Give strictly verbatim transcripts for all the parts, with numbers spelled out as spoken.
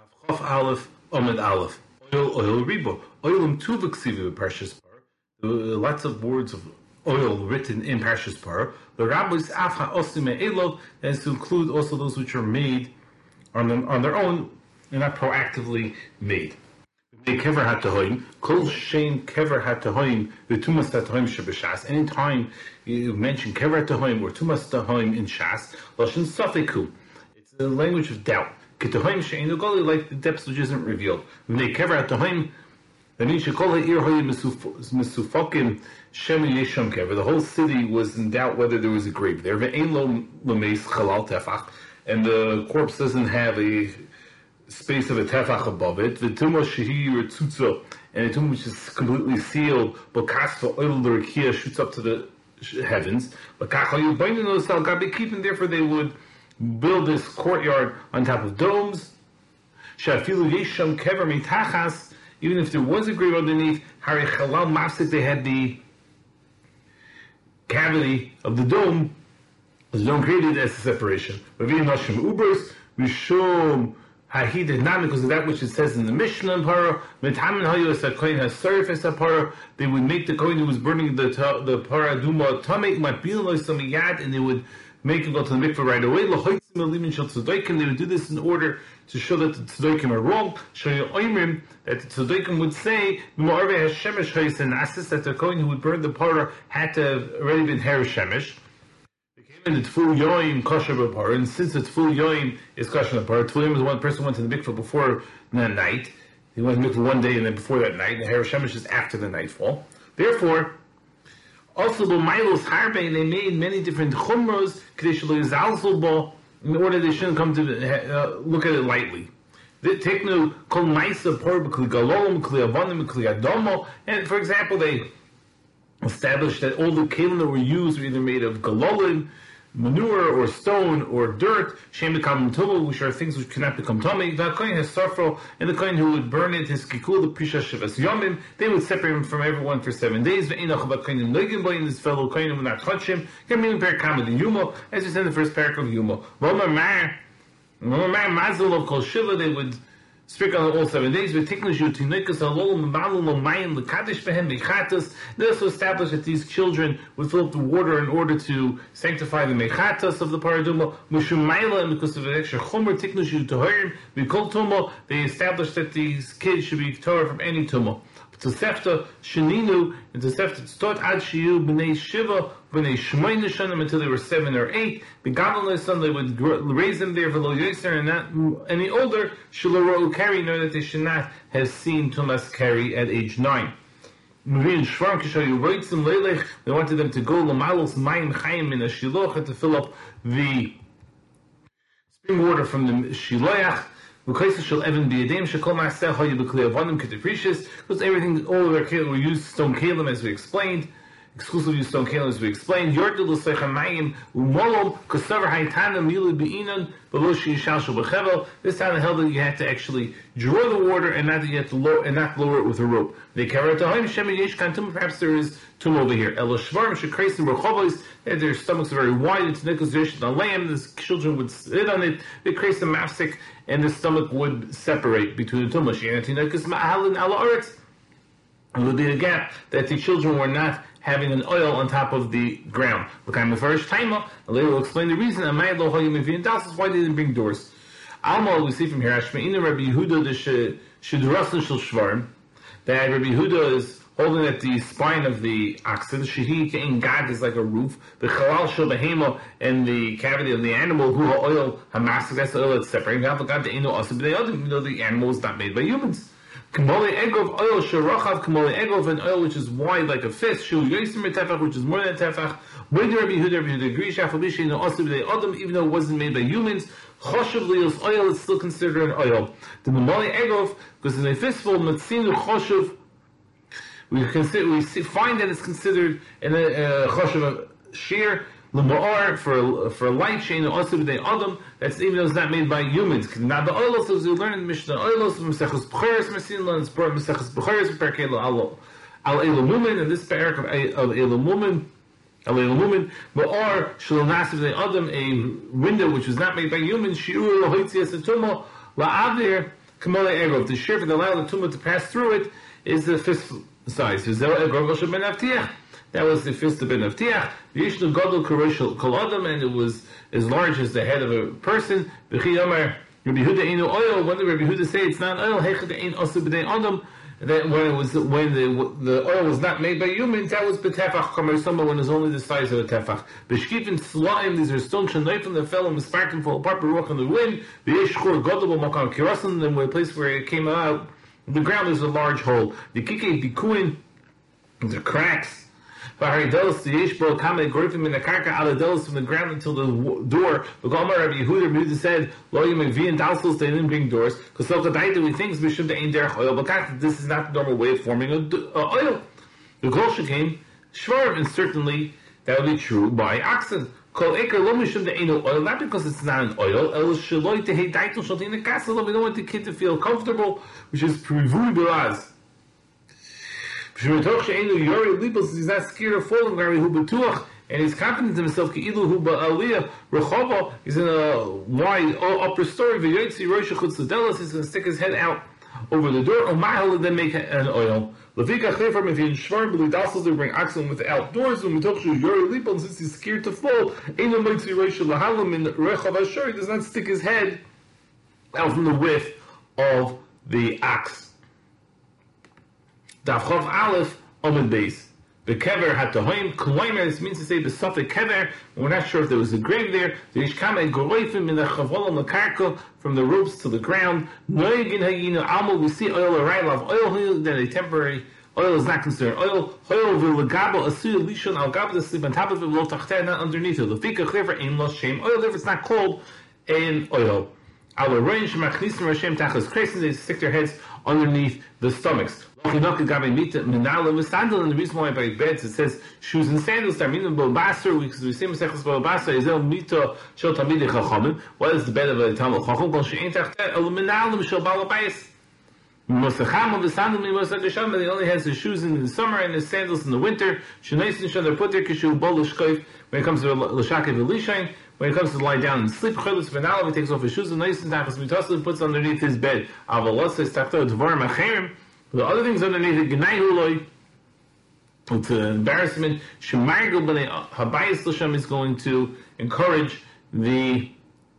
Chof Aleph, Omid Aleph. Oil, oil, ribo. Oil tuva ksivu Parshas Par. Lots of words of oil written in Parshas Par. The rabbis af ha'osim elov, and to include also those which are made on them on their own and not proactively made. Kever hatahoim, kol shein kever hatahoim, the tumas hatahoim shebeshas. Anytime you mention kever hatahoim or tumas hatahoim in Shas, lashon safeku. It's a language of doubt. Ketahoim shein ugoli, like the depths which isn't revealed. V'nei kever hatahoim, that means shekol ha'ir hoyim mesufokim shem yesham kever. The whole city was in doubt whether there was a grave there. Ve'ein lo lemeis chalal tefach, and the corpse doesn't have a space of a tefach above it, the tumah shehi or tzutza, and a tumah which is completely sealed, b'kasva oil l'rekia shoots up to the heavens, and therefore they would build this courtyard on top of domes, shafilu yesham kever mitachas, even if there was a grave underneath, hari chalal mafsik, they had the cavity of the dome, the dome created as a separation. V'vim hashim ubers, v'shom he did not, because of that which it says in the Mishnah in Parah, Metamin Hayos that Kohen has surface at Parah, they would make the Kohen who was burning the the Parah Duma Tamek Matbil Samiyad, and they would make him go to the mikveh right away. They would do this in order to show that the Tzedaikim are wrong. Show you Oimrim that the Tzedaikim would say that the Kohen who would burn the Parah had to have already been Her Shemesh. And the Tful Yoim kosher b'par, and since the Tful Yoim is kosher b'par, Tful Yoim is one person went to the mikveh before that night. He went to the mikveh one day and then before that night. The Her Shemesh is after the nightfall. Therefore, also the Milos Harbe, they made many different chumros in order they shouldn't come to uh, look at it lightly. Teknu kol ma'isa par b'kli galolom, b'kli avonim, b'kli adomo, and for example, they established that all the kelim that were used were either made of galolim, manure or stone or dirt, shem become tumah, which are things which cannot become tummy. The kohen has sarfro, and the kohen who would burn it, his kikul, the prisha shivas yomim, they would separate him from everyone for seven days. Ve'inach b'kohen noigim boy, and this fellow kohen would not touch him. Gamin per kamad in Yuma, as we said in the first paragraph of Yuma. V'omar mar, v'omar mar mazel of kol shiva, they would speak on all seven days. They also established that these children would fill up the water in order to sanctify the mechatas of the paraduma. And because of the extra chomer, they established that these kids should be torah from any tumah. Tosefta sheninu, and Tosefta stot ad shiyu b'nei shiva b'nei shmoin nishanim, until they were seven or eight. Begadol son, they would raise them there v'lo yoser, and not any older shelo carry, nor that they should not have seen tumas carry at age nine. They wanted them to go l'malos mayim chayim in a shiloch, and to fill up the spring water from the shiloach. Because everything, all of their kelim were used stone kelim, as we explained, exclusively used stone kelim, as we explained. This time held that you had to actually draw the water and not that you had to lower and not lower it with a rope. They carry it to home. Perhaps there is tum over here. Their stomachs are very wide. It's nickels on lamb. The children would sit on it. They create some mafsik, and the stomach would separate between the tumah. It would be a gap that the children were not having an oil on top of the ground. And later we'll explain the reason. Why they didn't bring doors. Alma, we see from here, that Rabbi Yehuda is holding at the spine of the oxen. Shehi kein gag is like a roof. The chalal shel behema, and the cavity of the animal, who oil hamasik, that's the oil that's separating. Even though the animal is not made by humans. Kamoli egov oil sherachav, kamoli egov, an oil which is wide like a fist. Shul yosim tefach, which is more than a tefach. When Rabbi Yehuda, Rabbi Yehuda agrees, shafalishi no also b'nei adam, even though it wasn't made by humans. Choshev lios oil is still considered an oil. The kamoli egov, because in a fistful, matzinu choshev, we consider we see, find that it's considered in a choshev uh, shear. L'ma'ar for for a light chain, also b'nei adam. That's even though it's not made by humans. Now the oilos, as we learn in the Mishnah, oilos from Mesechus B'cheres Mesinla, and Mesechus B'cheres Perkei Al Al Elomumin, and this parak of of Elomumin, Al Elomumin, Ma'ar Shalom Nasiv b'nei adam, a window which was not made by humans. Shiur Lohitzias Etumah La'avir Kamala Egrov, the shear that allowed the tumah to pass through it is the fist size. That was the fist of Ben Avtiach. V'yishnu gadol k'rosh kol adam, and it was as large as the head of a person. V'chi Amar Rabbi Yehuda einu oil. When did Rabbi Yehuda say it's not oil? Heichad ein osu b'nei adam. That when it was when the the oil was not made by humans, that was betefach kamersama, when it's only the size of a tefach. B'shkifin slaim, these are stones shenayfim that fell and the sparking fall apart, baruch on the wind. V'yeshchur gadol b'makam kirasan, then the place where it came out, the ground is a large hole. The kikei bikuin, the cracks. V'haridelos the yeshbo kamei gorifim in the karka aladelos from the ground until the door. V'gamar Rabbi Yehuda, Rabbi Yehuda said, lo yimavin dalsos, they didn't bring doors. Because Sokadaita, we think b'shum de'ein derech oil. But this is not the normal way of forming a uh, oil. The kol came shvarv, and certainly that would be true by oxen. Kol eker lo mishum de'ein oil, not because it's not an oil. El sheloi tehei daitel shaltin the castle. We don't want the kid to feel comfortable, which is privui belaz. He's not scared of falling, and he's confident in himself. He's in a wide upper story. He's going to stick his head out over the door, and then make an oil. If you bring oxen with the outdoors, and since he's scared to fall, he does not stick his head out from the width of the ox. Davchov Aleph Omid Beis. The kever had to hoim kloimer. This means to say the suffix kever. We're not sure if there was a grave there. The ishkame goroifim in the chavolam lakarko, from the ropes to the ground. Noigin hayinu almo. We see oil arrival of oil. Then a temporary oil is not considered oil. Oil v'legabo asu lishon al gabo, to sleep on top of it, lo tachteh, not underneath it. The fika clever ein lo shem oil. If it's not called an oil. Our range machnisim rashem tachas kresin. They stick their heads underneath the stomachs. And the reason why by beds it says shoes and sandals, because we say Mesechus Babasar is el mita shel tamidei chachamim. What is the bed of a Talmid Chacham? Kol she'ein tachteh el menalim shel bal habayis. Mosacham v'sandal mimosach gesham. He only has his shoes in the summer and his sandals in the winter. Shenaisin shel put there kishu bol l'shkoif. When it comes to l'shakev v'lishain, when it comes to lie down and sleep, chelus v'nalav, he takes off his shoes and nice and tachas mitasim, puts underneath his bed. Avalasa is tachteh dvarim acherim. The other things underneath it, Gnai Huloi, it's an embarrassment. Shemargel b'nei habayis l'shem is going to encourage the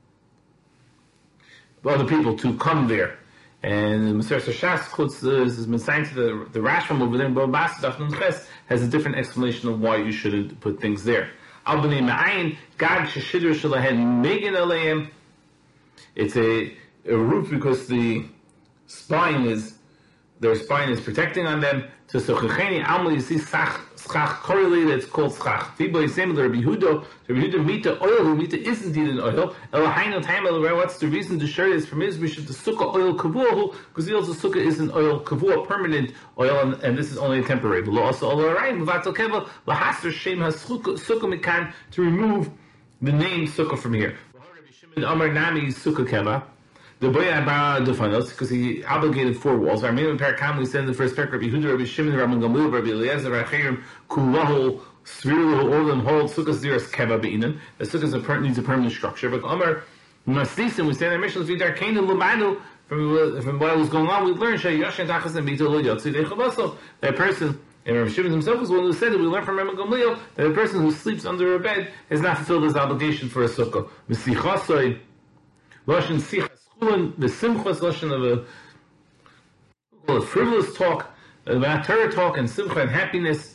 other people to come there. And the Maser Shas quotes this has been signed to the the Rashbam over there in Babas Daf Nun Ches has a different explanation of why you shouldn't put things there. Al b'nei ma'ayin gag sheshidr shalahen megin aleim. It's a, a roof because the spine is. Their spine is protecting on them. To Sochacheni Alma, you see schach correlated, it's called schach. Fibo is same with Rabbi Yehuda. Rabbi Yehuda mita oil, who mita is indeed an oil. Elahaino time, what's the reason to share this from Israel? The sukkah oil kavua, because the also sukkah is an oil kavua, permanent oil, and, and this is only a temporary. But also oil arayin, vatal keva, lahaster shem has sukkah mikan, to remove the name sukkah from here. Rabbi Shimon Amar Nami sukkah keva. The boy Abba defined because he obligated four walls. Our main parakam we said in the first paragraph, Rabbi Yehuda, Rabbi Shimon, Rabbi Gamliel, Rabbi Eliezer, Rabbi Chaim, Kulahu, Sviru, all them hold sukkah ziras keva be'inan. The sukkah needs a permanent structure. But Amar Maslisim, we say in our mission, Vidar Kain and Lumanu, from from what was going on, we learned Shay Yashin Tachas and Bito Lo Yotzi Dechavasol. That person, and Rabbi Shimon himself was one who said that we learned from Rabbi Gamliel that a person who sleeps under a bed has not fulfilled his obligation for a sukkah. Mesichasoi, Lashon Sichas. The simchas lashon of a, a frivolous talk about Torah talk and simcha and happiness.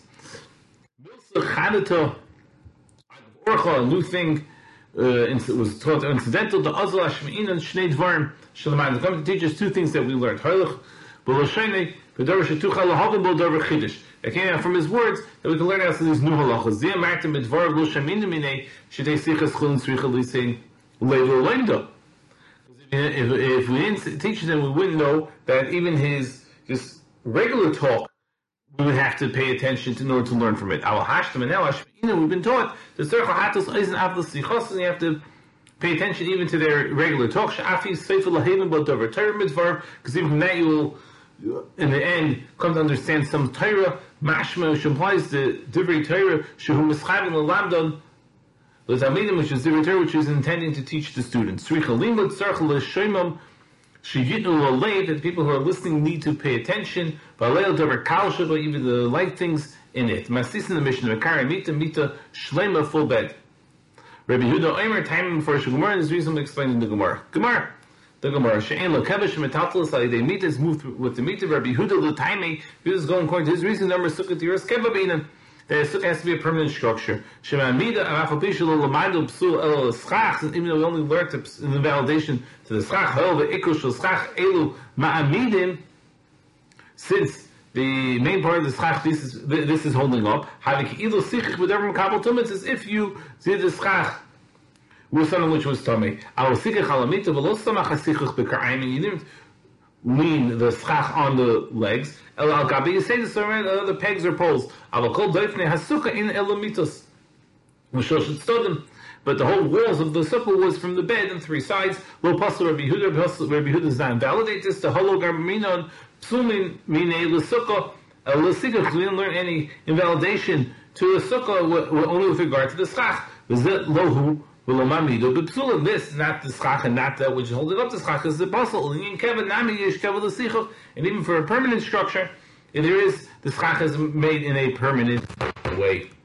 Milsa Orcha, a new thing, uh, was taught incidental to Azal Hashmein and Shnei Dvarim Shalaman. The coming to teach us two things that we learned. Hailach b'loshene b'davar shetucha lahavim b'davar chidish. It came out from his words that we can learn out of these new halachas. Zeh marked b'dvar b'loshamin minei shetei sichas chulin tzricha lisein leilu leimdo. If, if we didn't teach them, we wouldn't know that even his just regular talk, we would have to pay attention to in order to learn from it. We've been taught that you have to pay attention even to their regular talk. Because even from that you will, in the end, come to understand some Torah, mashma, which implies the divrei Torah, shehu mischayim l'lamdon, the Talmidim, which is the Torah, which is intending to teach the students. Shigitnu late that people who are listening need to pay attention. Valel davar kalsha, but even the light things in it. Mastis in the Mishnah, Mekara mita mita shlema full bed. Rabbi Yehuda Omer time before Gemara is reasonably explained in the Gemara. Gemara, the Gemara. She'en lo kevesh metatlas alidei mita is moved with the mita. Rabbi Yehuda lo taimei. He was going according to his reason. Number sukkah tiras keva beinan. The sukkah has to be a permanent structure. Shema mida avafal pishu lo lamaydo psul elo l'schach. And even though we only learned in the validation to the schach, however, ikush lo schach elu ma'amidim. Since the main part of the schach, this is this is holding up. Havik ilu sichich whatever makabel tumah says if you did the schach with something which was tummy. Al sichich alamita v'lo samach hasichich b'karayim, and you didn't lean the schach on the legs. El al gabi, you say this already, the pegs or poles. Al kol doifnei hasuka in elamitos. Moshosh stodim. But the whole walls of the sukkah was from the bed and three sides. Lo pasal Rabbi Yehuda, Rabbi Yehuda does not invalidate this. The holo garminon psumin mine l'sukkah l'sikach. We didn't learn any invalidation to the sukkah only with regard to the schach. Was that lohu v'lomamido b'psulim? This, not the schach and not that which is holding up the schach, is the pasal. And kevin nami yesh kevin l'sichach. And even for a permanent structure, there is the schach is made in a permanent way.